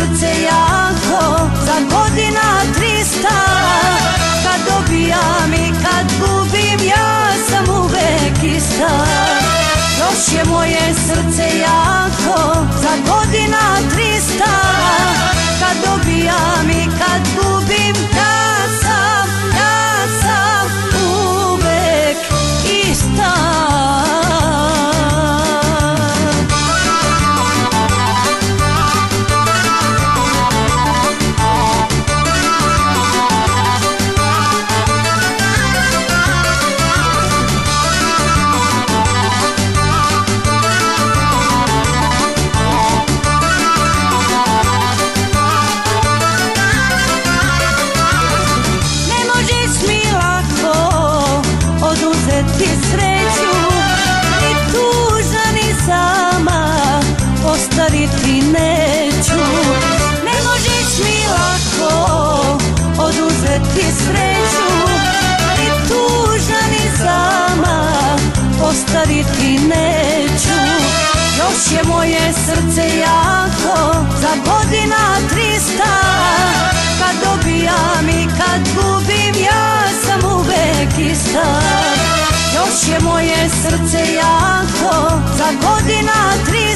srce jako za godina 300. Kad dobijam i kad gubim, ja sam uvek ista. Još je moje srce jako za godina 300. Kad dobijam i kad gubim, ja sam uvek ista. Ti sreću, ni tužna ni sama ostaviti neću. Ne možeš mi lako oduzeti sreću, ni tužna ni sama ostaviti neću. Još je moje srce jako za godina 300. Kad dobijam i kad gubim, ja sam uvek ista. Još je moje srce jako za godina 300.